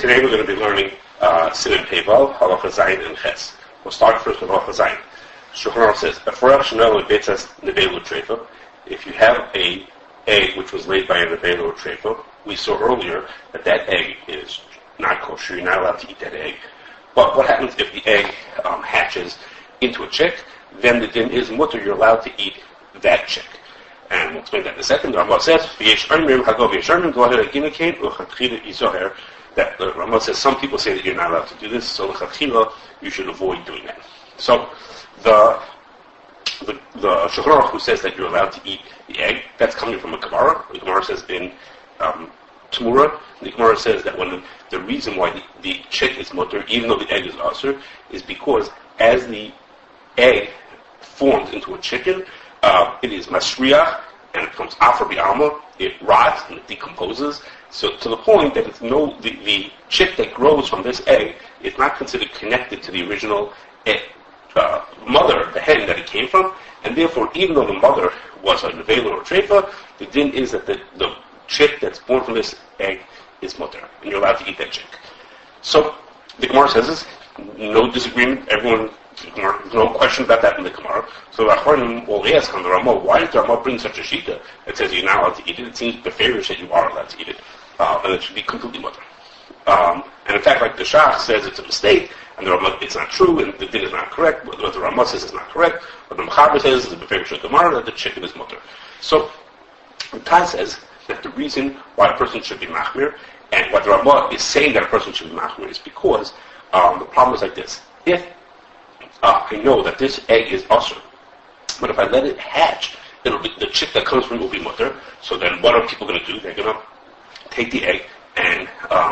Today we're going to be learning Siman Peval, Halacha Zayin, and Ches. We'll start first with Halacha Zayin. Shulchan Aruch says, if you have an egg which was laid by a nevela or treifa, we saw earlier that that egg is not kosher. You're not allowed to eat that egg. But what happens if the egg hatches into a chick? Then the din is mutter. You're allowed to eat that chick. And we'll explain that in a second. The Rambam says, that the Rambam says some people say that you're not allowed to do this, so you should avoid doing that. So the Shulchan Aruch who says that you're allowed to eat the egg, that's coming from a Gemara. The Gemara says in Tamura, the Gemara says that when the reason why the chick is mutter, even though the egg is usher, is because as the egg forms into a chicken, it is masriach, and it becomes afar bi'alma, it rots and it decomposes, so to the point that the chick that grows from this egg is not considered connected to the original mother, the hen that it came from, and therefore, even though the mother was a nevela or treifa, the din is that the chick that's born from this egg is mutter, and you're allowed to eat that chick. So, the Gemara says this, no disagreement, there's no question about that in the Gemara. So the Achronim will ask on the Ramah, why did the Ramah bring such a shita that says you're not allowed to eat it? It seems beferish that you are allowed to eat it, and it should be completely mutter. And in fact, like the Shach says it's a mistake, and the Ramah, it's not true, and the din is not correct, what the Ramah says is not correct, what the Mechaber says is beferish of the Gemara, that the chicken is mutter. So, the Taz says that the reason why a person should be machmir, and what the Ramah is saying that a person should be machmir, is because the problem is like this. If I know that this egg is usher, but if I let it hatch, the chick that comes from it will be mutter. So then what are people going to do? They're going to take the egg and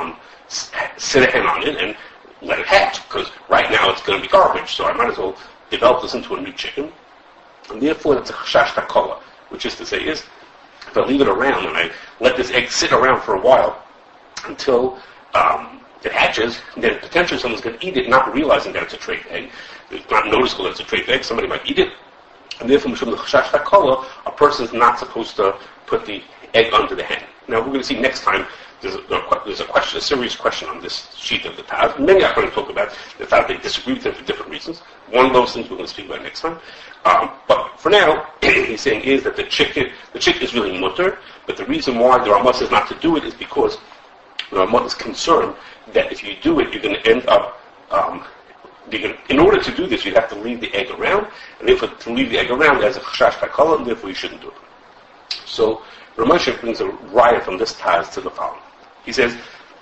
sit a hen on it and let it hatch, because right now it's going to be garbage, so I might as well develop this into a new chicken. And therefore it's a chashash takala, which is to say is, if I leave it around and I let this egg sit around for a while until it hatches, then potentially someone's going to eat it, not realizing that it's a treifa egg. It's not noticeable that it's a treifa egg. Somebody might eat it, and therefore, from the chashash takala, a person is not supposed to put the egg under the hen. Now, we're going to see next time. There's a question, a serious question on this sheet of the Taz. Many are going to talk about the fact they disagree with it for different reasons. One of those things we're going to speak about next time. But for now, he's saying is that the chick is really mutter, but the reason why the Ramah says not to do it is because the Ramah is concerned that if you do it, you're going to end up, in order to do this, you have to leave the egg around, and therefore to leave the egg around as a chashash takala, and therefore you shouldn't do it. So Ramosha brings a raya from this Taz to the following. He says,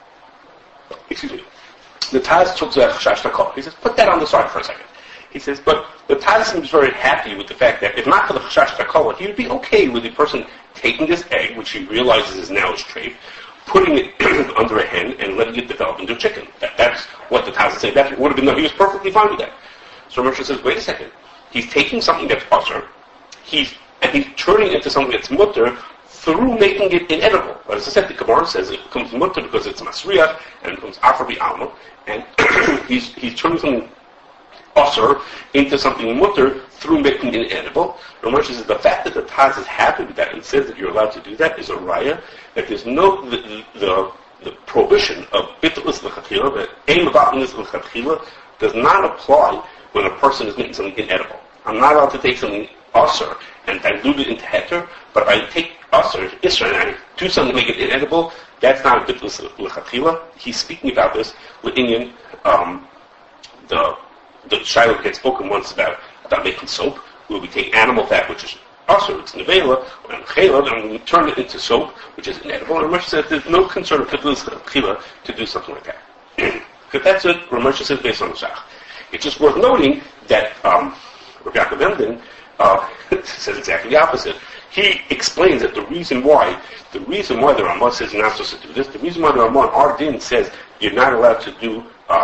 the Taz talks about chashash takala. He says, put that on the side for a second. He says, but the Taz seems very happy with the fact that if not for the chashash takala, he would be okay with the person taking this egg, which he realizes is now his treif, putting it under a hen and letting it develop into a chicken. That's what the Taz is saying. That would have been, he was perfectly fine with that. So Ramesh says, wait a second. He's taking something that's usher, he's turning it into something that's mutter through making it inedible. As I said, the Gemara says it becomes mutter because it's masriach and it becomes afar bi'alma, and he's turning something usher into something mutter through making it inedible. Ramesh says the fact that the Taz is happy with that and says that you're allowed to do that is a raya that there's no the prohibition of bit'lis l'chatchila, the aim of bit'lis l'chatchila, does not apply when a person is making something inedible. I'm not allowed to take something usher and dilute it into heter, but if I take usher, isra, and I do something to make it inedible, that's not a bit'lis l'chatchila. He's speaking about this with Indian, the Shiloh had spoken once about making soap, where we take animal fat, which is usher, it's nevela, and chela, and we turn it into soap, which is inedible. And Ramesh said there's no concern of bit'lis l'chatchila to do something like that. Because that's what Ramesh says based on the Shach. It's just worth noting that Rabbi Yaakov Emden says exactly the opposite. He explains that the reason why the Ramah says you're not supposed to do this, the reason why the Ramah our din says you're not allowed to the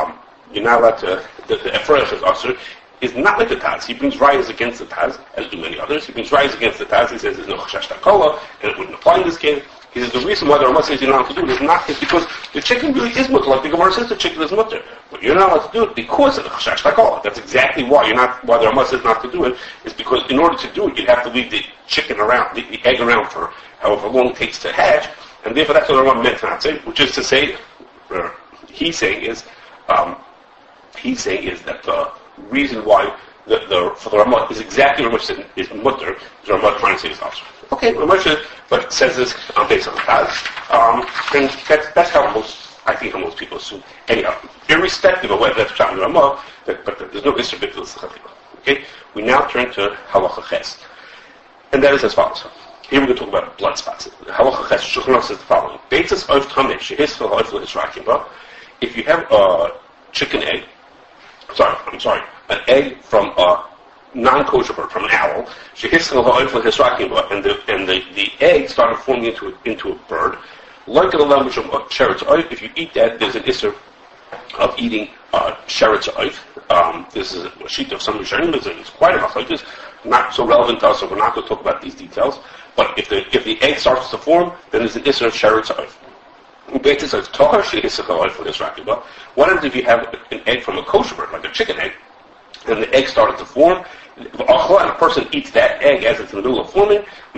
Ephraim says usher, is not like the Taz. He brings rayas against the Taz, as do many others. He brings rayas against the Taz. He says there's no chashash takala, and it wouldn't apply in this case. He says the reason why the Ramah says you're not allowed to do it is because the chicken really is mutter. Like the Gemara says the chicken is mutter. But you're not allowed to do it because of the chashash takala. That's exactly why why the Ramah says not to do it, is because in order to do it, you'd have to leave the chicken around, the egg around for however long it takes to hatch, and therefore that's what the Ramah meant to not say, which is to say, he's saying is that the reason why for the Ramah is exactly what Ramesh is mutter. The Ramah trying to say this also. Okay, Ramesh, but says this based on the Chaz, and that's how I think how most people assume. Anyhow, irrespective of whether that's Pshat in the Ramah, but there's no Isser B'Tzilas Lechatchila. Okay, we now turn to Halacha Ches, and that is as follows. Here we're going to talk about blood spots. Halacha Ches Shulchan Aruch says the following: Beitzas Oif Tameh Shehisfel Oifel Hisrakim Ba. If you have a chicken egg, an egg from a non-kosher bird, from an owl, Shehisfel Oifel Hisrakim Ba, and the egg started forming into a bird. Like in the language of sheretz oif, if you eat that, there's an isser of eating sheretz oif. This is a sheet of some Rishonim. It's quite a machlokes, not so relevant to us, so we're not going to talk about these details. But if the egg starts to form, then there's an isser of sheretz oif. What happens if you have an egg from a kosher bird, like a chicken egg, and the egg started to form, and a person eats that egg as it's in the middle of forming,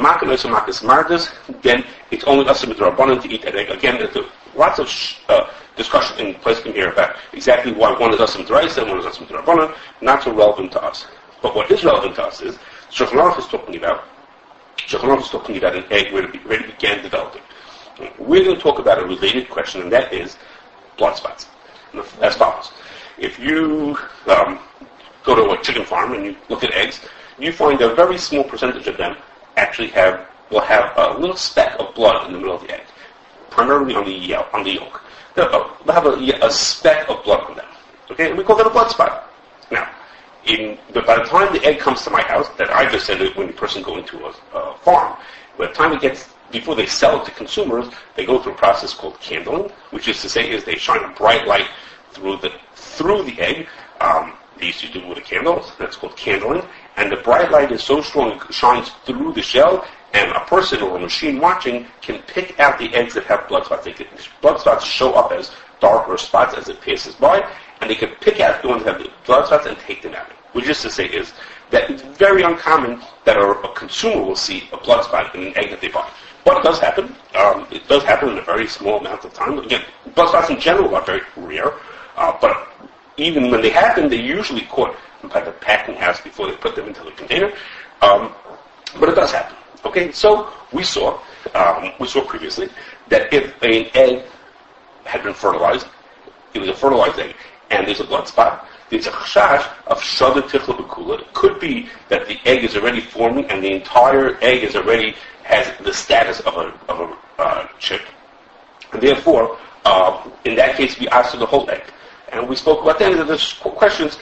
then it's only asur midrabanan to eat that egg. Again, there's lots of discussion in place from here about exactly why one is asur midrabanan and one is asur midrabanan, not so relevant to us. But what is relevant to us is, Shulchan Aruch is talking about an egg where it already began developing. We're going to talk about a related question, and that is blood spots. As follows. If you go to a chicken farm and you look at eggs, you find a very small percentage of them actually will have a little speck of blood in the middle of the egg, primarily on the yolk. They'll have a speck of blood on them. Okay, and we call that a blood spot. Now, by the time the egg comes to my house, that I just said when the person goes into a farm, by the time it gets, before they sell it to consumers, they go through a process called candling, which is to say is they shine a bright light through the egg. They used to do it with a candle, that's called candling, and the bright light is so strong it shines through the shell, and a person or a machine watching can pick out the eggs that have blood spots. Blood spots show up as darker spots as it passes by, and they can pick out the ones that have the blood spots and take them out. Which is to say is that it's very uncommon that a consumer will see a blood spot in an egg that they buy. But it does happen. It does happen in a very small amount of time. Again, blood spots in general are very rare, but even when they happen, they're usually caught by the packing house before they put them into the container. But it does happen. Okay, so we saw previously that if an egg had been fertilized, it was a fertilized egg, and there's a blood spot, there's a chashash of shada tichla b'kula. It could be that the egg is already forming, and the entire egg has the status of a chick, and therefore, in that case, we asked the whole egg. And we spoke about that, and there's questions.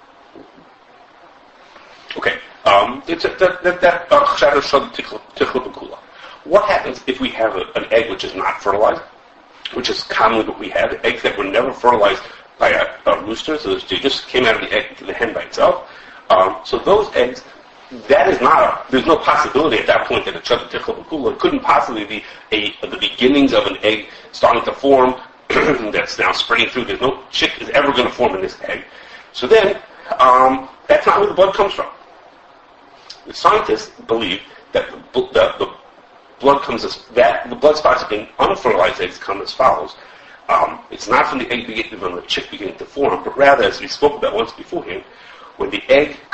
Okay, it's that chashash of shada tichla b'kula. What happens if we have an egg which is not fertilized, which is commonly what we have, eggs that were never fertilized by a rooster, so they just came out of the egg to the hen by itself. So those eggs, there's no possibility at that point that a chada tichla b'kula couldn't possibly be the beginnings of an egg starting to form that's now spreading through. There's no chick is ever going to form in this egg. So then, that's not where the blood comes from. The scientists believe that the blood comes the blood spots of being unfertilized eggs come as follows. It's not from the egg beginning, from the chick beginning to form, but rather, as we spoke about once beforehand, when the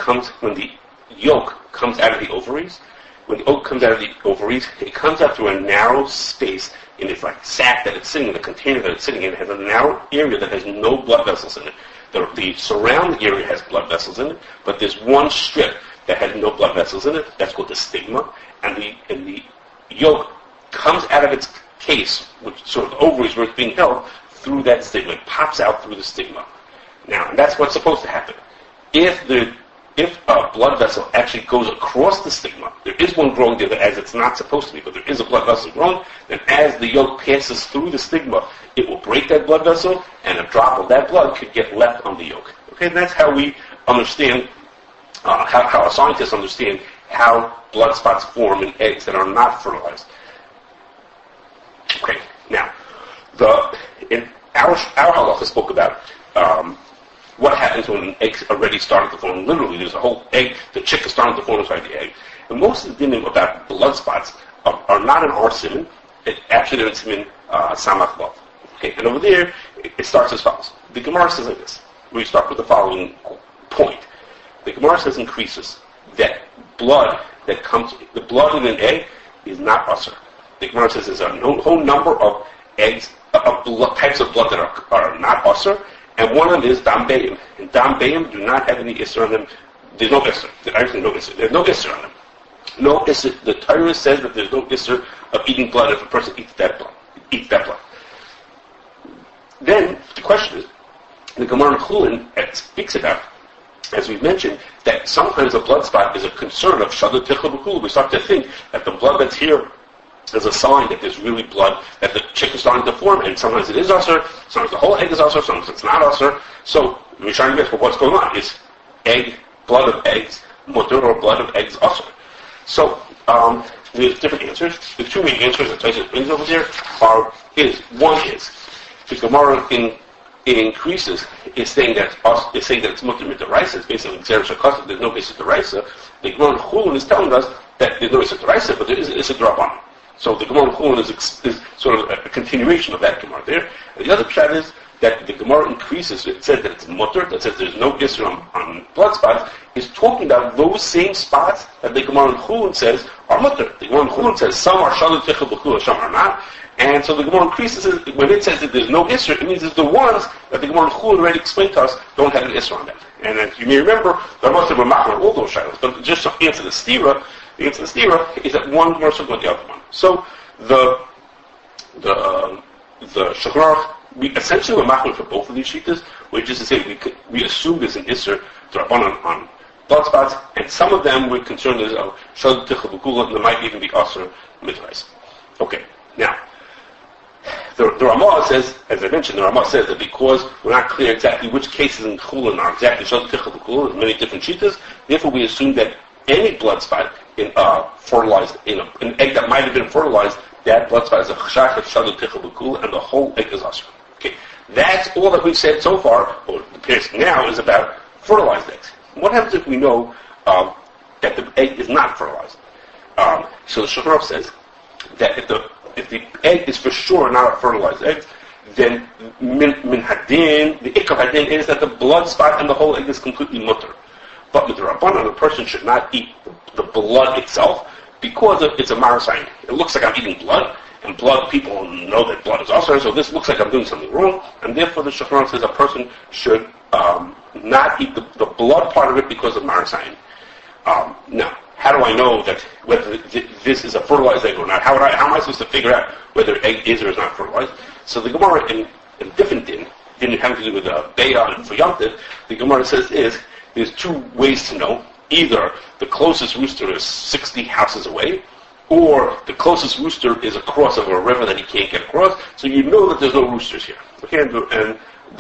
yolk comes out of the ovaries, it comes out through a narrow space in this like sac that it's sitting in, the container that it's sitting in. It has a narrow area that has no blood vessels in it. The surrounding area has blood vessels in it, but there's one strip that has no blood vessels in it. That's called the stigma, and the yolk comes out of its case, which sort of ovaries where it's being held, through that stigma. It pops out through the stigma. Now, and that's what's supposed to happen. If a blood vessel actually goes across the stigma, there is one growing there as it's not supposed to be, but there is a blood vessel growing, then as the yolk passes through the stigma, it will break that blood vessel, and a drop of that blood could get left on the yolk. Okay, and that's how we understand, how our scientists understand how blood spots form in eggs that are not fertilized. Okay, now, in our halacha spoke about what happens when an egg's already started to form. Literally, there's a whole egg, the chick is starting to form inside the egg. And most of the dinim about blood spots are not in our siman. Actually, they're in siman samach vav. Okay, and over there, it starts as follows. The Gemara says like this. We start with the following point. The Gemara says in Krisus that the blood in an egg is not usher. The Gemara says there's a whole number of eggs, types of blood that are not usher, and one of them is dam beim. And dam beim do not have any isser on them. There's no isser. There's no isser on them. No isser. The Torah says that there's no isser of eating blood if a person eats that blood. Then the question is, the Gemara in Chulin speaks about, as we mentioned, that sometimes a blood spot is a concern of Shadut Tichel B'Kul. We start to think that the blood that's here is a sign that there's really blood, that the chick is starting to form, and sometimes it is usher, sometimes the whole egg is usher, sometimes it's not usher. So we're trying to guess what's going on. Is blood of eggs mutter or blood of eggs usher? So there's different answers. The two main answers that Tosfos brings over there one is the Gemara increases is saying that it's mutter midaraisa. It's basically Xeris Shakasa. There's no basis deraisa. The Gemara in Chulin is telling us that there's no basis deraisa, but there is a draban. So the Gemara in Chulin is sort of a continuation of that Gemara there. And the other pshat is that the Gemara increases. It says that it's mutter, that says there's no isser on blood spots, is talking about those same spots that the Gemara in Chulin says are mutter. The Gemara in Chulin says some are Shadut Tichel B'Kul, some are not. And so the Gemara increases, when it says that there's no isser, it means it's the ones that the Gemara in Chulin already explained to us don't have an isser on them. And as you may remember, the Ramah were machmer all those shilos, but just to answer the stira is that one Gemara should go with the other one. So the Shulchan we essentially were machmer for both of these shitas, which is to say we assume there's an isser on blood spots, and some of them we're concerned is of Shadut Tichel B'Kul, and there might even be usher midrais. Okay, now the Ramah says, as I mentioned, the Ramah says that because we're not clear exactly which cases in Chulin are exactly Shadut Tichel B'Kul, there's many different shitas, therefore we assume that any blood spot fertilized in an egg that might have been fertilized, that blood spot is a chashach of Shadut Tichel B'Kul, and the whole egg is usher. Okay, that's all that we've said so far. Or the case now is about fertilized eggs. What happens if we know that the egg is not fertilized? So the Shulchan Aruch says that if the egg is for sure not a fertilized egg, then min hadin, the ikar hadin is that the blood spot and the whole egg is completely mutter. But with the Rabbanan, a person should not eat the blood itself because it's a marasayin. It looks like I'm eating blood, and blood, people know that blood is usher, so this looks like I'm doing something wrong, and therefore the Shulchan Aruch says a person should not eat the blood part of it because of marasayin. Now, how do I know that whether this is a fertilized egg or not? How am I supposed to figure out whether egg is or is not fertilized? So the Gemara in a different din having to do with Be'ah and for Yom Tov, the Gemara says there's two ways to know. Either the closest rooster is 60 houses away, or the closest rooster is across of a river that he can't get across, so you know that there's no roosters here. Okay, and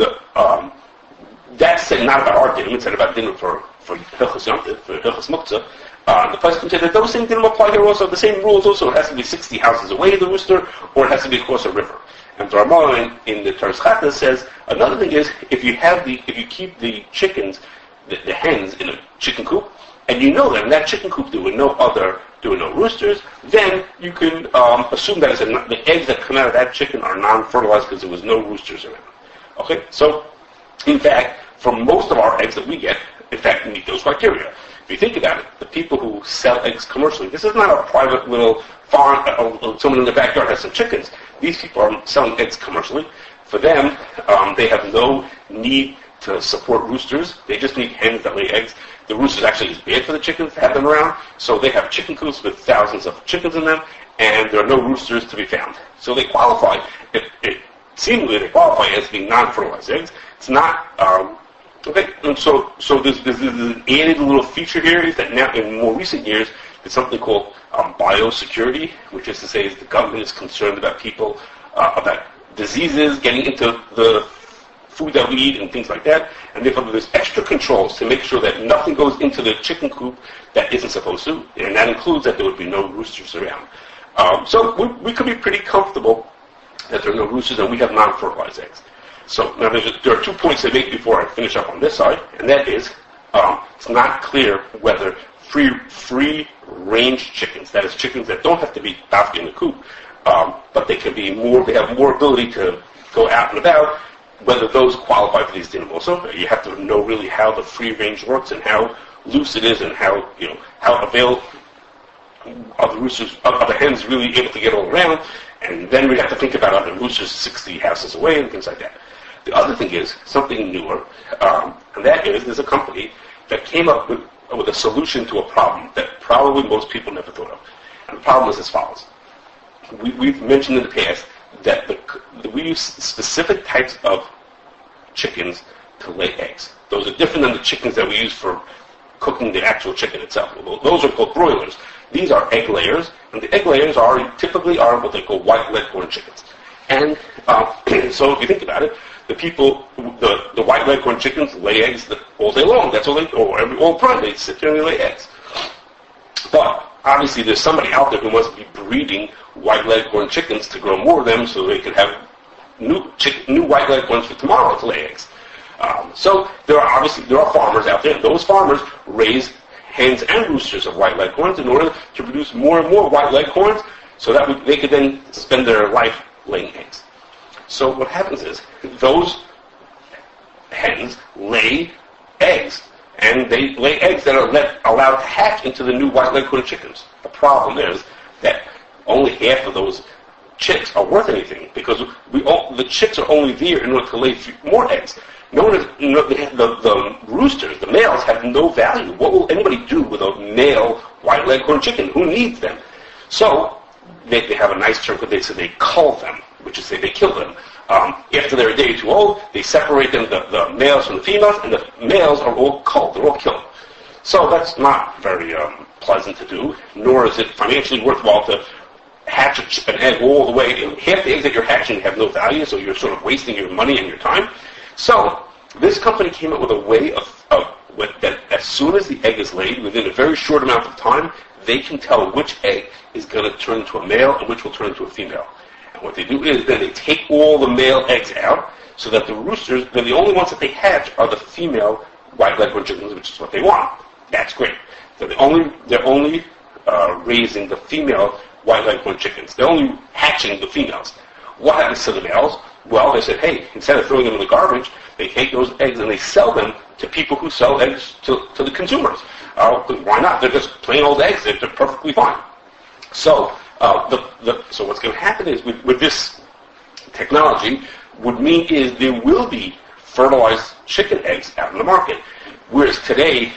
that's said not about our din, it's said about din for Hilchos Yom Tov, for Hilchos Muktzah. The place can say that those same din apply here also. The same rules also. It has to be 60 houses away, the rooster, or it has to be across a river. And the Ramah in the Toras Chata says another thing is if you keep the chickens, the hens in a chicken coop, and you know that in that chicken coop there were no roosters, then you can assume that the eggs that come out of that chicken are non-fertilized because there was no roosters around. Okay, so in fact, for most of our eggs that we get, in fact, meet those criteria. If you think about it, the people who sell eggs commercially, this is not a private little farm, someone in the backyard has some chickens. These people are selling eggs commercially. For them, they have no need to support roosters. They just need hens that lay eggs. The roosters actually is bad for the chickens to have them around, so they have chicken coops with thousands of chickens in them, and there are no roosters to be found. So they qualify, seemingly they qualify as being non-fertilized eggs. It's not, okay, and so there's an added little feature here is that now in more recent years there's something called biosecurity, which is to say is the government is concerned about people, about diseases getting into the food that we eat and things like that, and therefore there's extra controls to make sure that nothing goes into the chicken coop that isn't supposed to, and that includes that there would be no roosters around. So we could be pretty comfortable that there are no roosters and we have non-fertilized eggs. So now there are 2 points to make before I finish up on this side, and that is it's not clear whether free-range chickens, that is chickens that don't have to be dafka in the coop, but they have more ability to go out and about, whether those qualify for these dinim also. You have to know really how the free range works and how loose it is and how available are the roosters, are the hens really able to get all around, and then we have to think about other roosters 60 houses away and things like that. The other thing is something newer, and that is there's a company that came up with a solution to a problem that probably most people never thought of. And the problem is as follows. We've mentioned in the past that we use specific types of chickens to lay eggs. Those are different than the chickens that we use for cooking the actual chicken itself. Those are called broilers. These are egg layers, and the egg layers typically are what they call white leghorn chickens. And so if you think about it, the white leghorn chickens lay eggs all day long. That's all all the time. They sit there and they lay eggs. But obviously there's somebody out there who must be breeding white leghorn chickens to grow more of them so they could have new white leghorns for tomorrow to lay eggs. So there are farmers out there, and those farmers raise hens and roosters of white leghorns in order to produce more and more white leghorns so that they could then spend their life laying eggs. So what happens is those hens lay eggs, and they lay eggs that are allowed to hatch into the new white leghorn chickens. The problem is that only half of those chicks are worth anything because the chicks are only there in order to lay more eggs. The roosters, the males, have no value. What will anybody do with a male white leghorn chicken? Who needs them? So they have a nice term for this, so they cull them, which is say they kill them. After they're a day or two old, they separate them, the males from the females, and the males are all culled. They're all killed. So that's not very pleasant to do, nor is it financially worthwhile to hatch an egg all the way. Half the eggs that you're hatching have no value, so you're sort of wasting your money and your time. So this company came up with a way that as soon as the egg is laid, within a very short amount of time, they can tell which egg is going to turn into a male and which will turn into a female. And what they do is then they take all the male eggs out so that the roosters, then the only ones that they hatch are the female white leghorn chickens, which is what they want. That's great. So they're only raising the female white leghorn chickens. They're only hatching the females. What happens to the males? Well, they said, hey, instead of throwing them in the garbage, they take those eggs and they sell them to people who sell eggs to the consumers. Why not? They're just plain old eggs. They're perfectly fine. So, so what's going to happen is with this technology, would mean is there will be fertilized chicken eggs out in the market. Whereas today,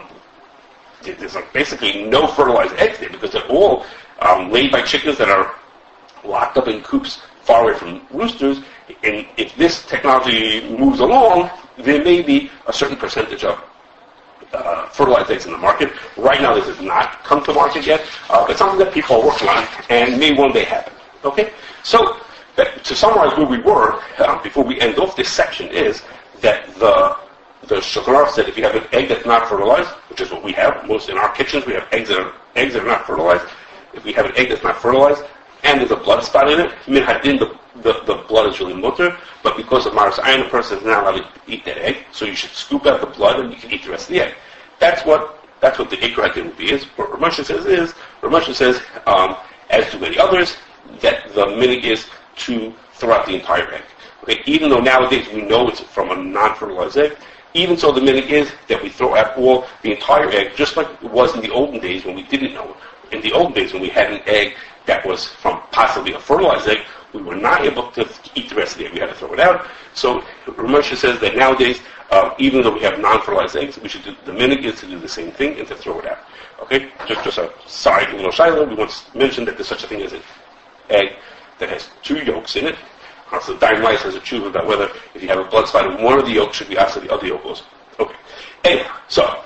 there's basically no fertilized eggs there because they're all laid by chickens that are locked up in coops far away from roosters. And if this technology moves along, there may be a certain percentage of fertilized eggs in the market. Right now, this has not come to market yet. It's something that people are working on and may one day happen. Okay? So, to summarize where we were, before we end off this section, is that the Shulchan Aruch said if you have an egg that's not fertilized, which is what we have, most in our kitchens, we have eggs that are not fertilized. If we have an egg that's not fertilized, and there's a blood spot in it, min hadin, the blood is really mutter, but because of Maras Ayin, the person is not allowed to eat that egg, so you should scoop out the blood and you can eat the rest of the egg. That's what the Ikra Hadin would be. What Ramesh says, as do many others, that the minig is to throw out the entire egg. Okay, even though nowadays we know it's from a non-fertilized egg, even so the minig is that we throw out the entire egg, just like it was in the olden days when we didn't know it. In the olden days when we had an egg that was from possibly a fertilized egg, we were not able to eat the rest of the egg. We had to throw it out. So Ramesh says that nowadays, even though we have non-fertilized eggs, we should do, the minig is to do the same thing and to throw it out. Okay? Just a side little shiloh. We once mentioned that there's such a thing as an egg that has two yolks in it. So Dayan Weiss has a tshuva about whether if you have a blood spot in one of the yolks should be asked the other yolk also. Okay. Anyway, so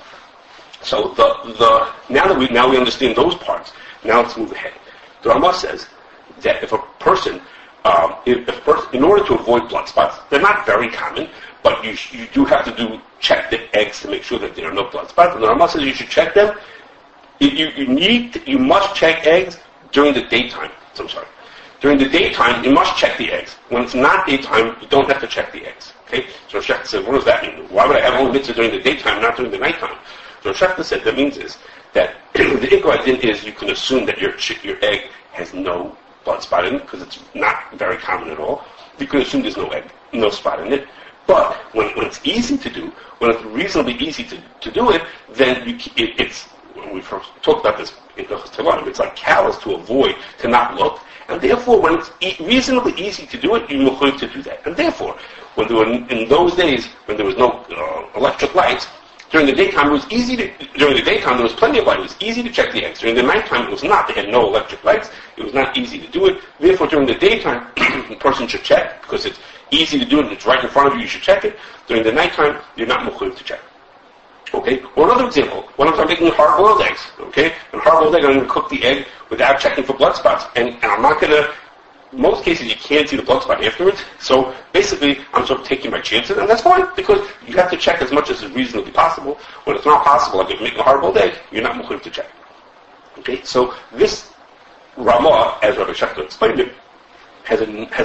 now we understand those parts. Now let's move ahead. The Rama says that if a person, in order to avoid blood spots, they're not very common, but you do have to check the eggs to make sure that there are no blood spots. And the Rama says you should check them. You must check eggs during the daytime. So I'm sorry. During the daytime, you must check the eggs. When it's not daytime, you don't have to check the eggs. Okay? So Shechta said, what does that mean? Why would I have only mitzvah during the daytime, not during the nighttime? So Shechta said, that means is that the Ikra Hadin is you can assume that your egg has no blood spot in it, because it's not very common at all. you can assume there's no egg, no spot in it. But when it's easy to do, when it's reasonably easy to do it, then it's, when we first talked about this in Hilchos Tevanim, it's like callous to avoid, to not look. And therefore, when it's reasonably easy to do it, you're going to do that. And therefore, when there were, in those days, when there was no electric lights, during the daytime it was easy to, during the daytime there was plenty of light, it was easy to check the eggs. During the nighttime it was not, they had no electric lights, it was not easy to do it. Therefore, during the daytime, the person should check, because it's easy to do it, and it's right in front of you should check it. During the nighttime, you're not mechuyev to check. Okay? Or another example, when I'm making hard-boiled eggs, okay? And hard-boiled egg, I'm going to cook the egg without checking for blood spots. And I'm not going to, in most cases, you can't see the blood spot afterwards. So basically, I'm sort of taking my chances, and that's fine, because you have to check as much as is reasonably possible. When it's not possible, like if you're making a hard-boiled egg, you're not mechuyev to check. Okay? So this Ramah, as Rabbi Schechter explained it, has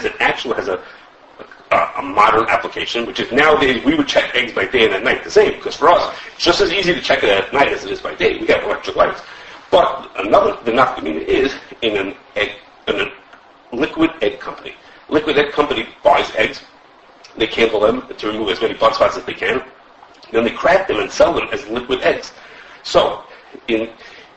a modern application, which is nowadays we would check eggs by day and at night the same, because for us, it's just as easy to check it at night as it is by day. We have electric lights. But the nafkamina is in a liquid egg company. Liquid egg company buys eggs, they candle them to remove as many blood spots as they can, then they crack them and sell them as liquid eggs. So, in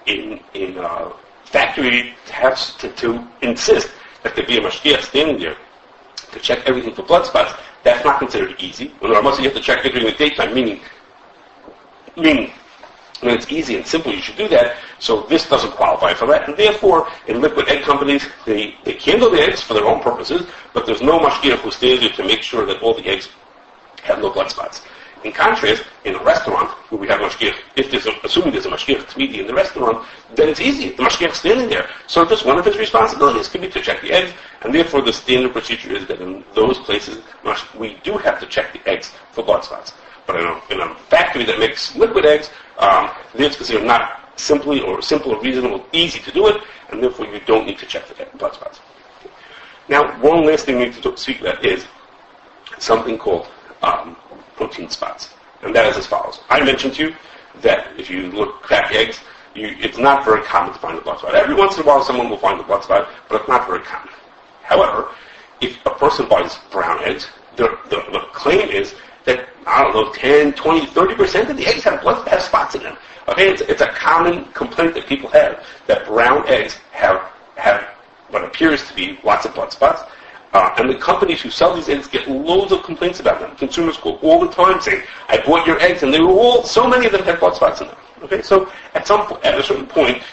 factory has to insist that there be a mashgiach standing there to check everything for blood spots. That's not considered easy. When you have to check it during the daytime, meaning when it's easy and simple, you should do that. So this doesn't qualify for that, and therefore, in liquid egg companies, they candle the eggs for their own purposes, but there's no mashgiach who stands there to make sure that all the eggs have no blood spots. In contrast, in a restaurant where we have mashgiach, assuming there's a mashgiach tzmidi in the restaurant, then it's easy. The mashgiach's standing there. So just one of his responsibilities could be to check the eggs, and therefore the standard procedure is that in those places, we do have to check the eggs for blood spots. But in a factory that makes liquid eggs, it's considered not simple or reasonable, easy to do it, and therefore you don't need to check the blood spots. Now, one last thing we need to speak about is something called protein spots. And that is as follows. I mentioned to you that if you crack eggs, it's not very common to find the blood spot. Every once in a while someone will find the blood spot, but it's not very common. However, if a person buys brown eggs, the claim is that, 10, 20, 30% of the eggs have spots in them. Okay, it's a common complaint that people have, that brown eggs have what appears to be lots of blood spots. And the companies who sell these eggs get loads of complaints about them. Consumers call all the time saying, I bought your eggs, and so many of them have blood spots in them. Okay, so at a certain point,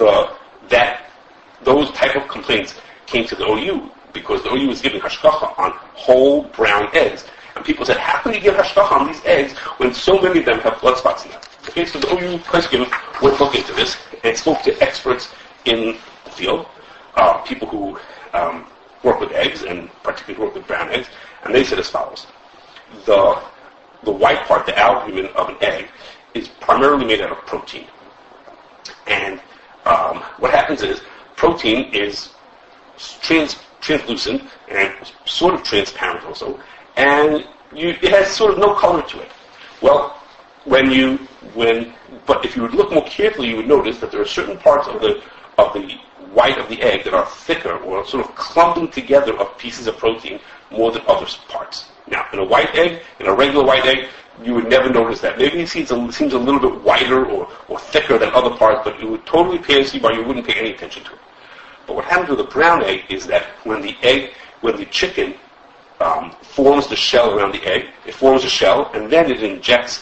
those type of complaints came to the OU, because the OU was giving hashgacha on whole brown eggs. And people said, how can you give hashgacha on these eggs when so many of them have blood spots in them? Okay, so the OU Peskim went look into this and spoke to experts in the field, people who work with eggs, and particularly work with brown eggs, and they said as follows. The white part, the albumin of an egg, is primarily made out of protein. And what happens is, protein is translucent and sort of transparent also, and it has sort of no color to it. Well, but if you would look more carefully, you would notice that there are certain parts of the white of the egg that are thicker, or sort of clumping together of pieces of protein more than other parts. Now, in a white egg, in a regular white egg, you would never notice that. Maybe it seems a little bit whiter or thicker than other parts, but it would totally pass you by. You wouldn't pay any attention to it. But what happens with a brown egg is that when the chicken forms the shell around the egg, it forms a shell, and then it injects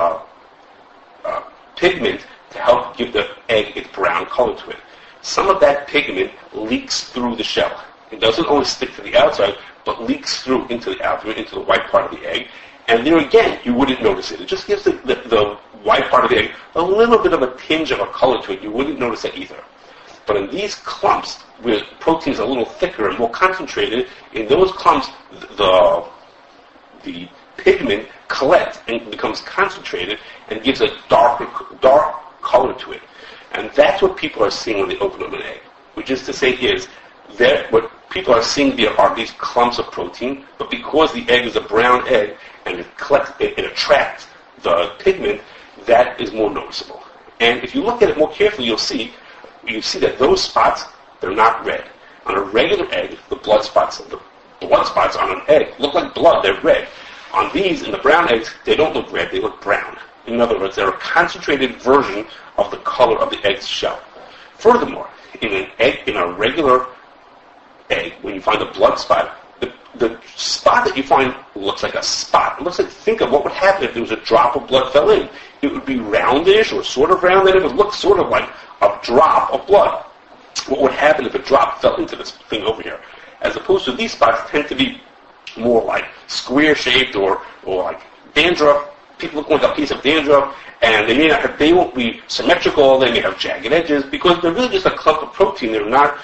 pigment to help give the egg its brown color to it. Some of that pigment leaks through the shell. It doesn't always stick to the outside, but leaks through into the abdomen, into the white part of the egg. And there again, you wouldn't notice it. It just gives the white part of the egg a little bit of a tinge of a color to it. You wouldn't notice that either. But in these clumps, where protein is a little thicker and more concentrated, in those clumps, the pigment collects and becomes concentrated and gives a dark color to it. And that's what people are seeing when they open up an egg. Which is to say is that what people are seeing there are these clumps of protein, but because the egg is a brown egg and it attracts the pigment, that is more noticeable. And if you look at it more carefully, you see that those spots, they're not red. On a regular egg, the blood spots, the blood spots on an egg look like blood, they're red. On these, in the brown eggs, they don't look red, they look brown. In other words, they're a concentrated version of the color of the egg's shell. Furthermore, in a regular egg, when you find a blood spot, the spot that you find looks like a spot. It looks like, think of what would happen if there was a drop of blood fell in. It would be roundish or sort of round, and it would look sort of like a drop of blood. What would happen if a drop fell into this thing over here? As opposed to these spots tend to be more like square-shaped or like dandruff. People look like a piece of dandruff, and they won't be symmetrical, they may have jagged edges, because they're really just a clump of protein. They're not,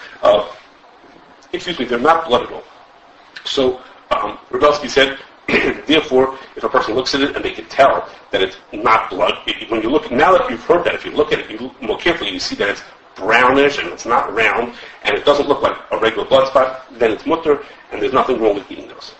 they're not blood at all. So, Rudelsky said, therefore, if a person looks at it and they can tell that it's not blood, when you look, now that you've heard that, if you look at it, you look more carefully, you see that it's brownish and it's not round, and it doesn't look like a regular blood spot, then it's mutter, and there's nothing wrong with eating those.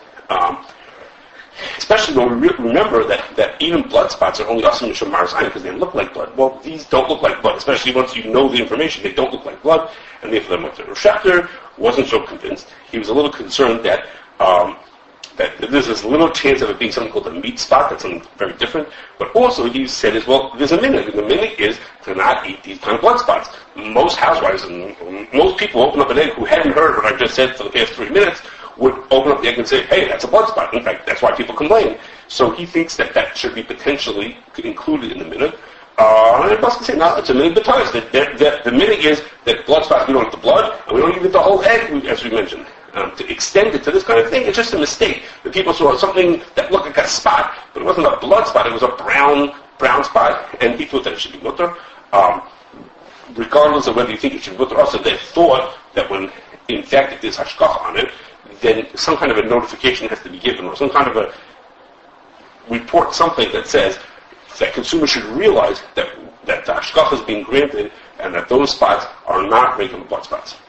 Especially when we remember that even blood spots are only asim shamar zayin because they look like blood. Well, these don't look like blood, especially once you know the information. They don't look like blood, and therefore the mutter. Schechter wasn't so convinced. He was a little concerned that there's this little chance of it being something called a meat spot. That's something very different. But also he said as well, there's a minhag, and the minhag is to not eat these kind of blood spots. Most housewives and most people open up an egg who hadn't heard what I just said for the past 3 minutes would open up the egg and say, hey, that's a blood spot. In fact, that's why people complain. So he thinks that should be potentially included in the minhag. And everybody can say, no, it's a minhag b'tois. The minhag is that blood spots, we don't eat the blood, and we don't eat the whole egg, as we mentioned. To extend it to this kind of thing, it's just a mistake. The people saw something that looked like a spot, but it wasn't a blood spot, it was a brown spot, and he thought that it should be mutter. Regardless of whether you think it should be mutter, also they thought that when, in fact, if there's hashgacha on it, then some kind of a notification has to be given, or some kind of a report, something that says that consumers should realize that the hashgacha is being granted, and that those spots are not regular blood spots.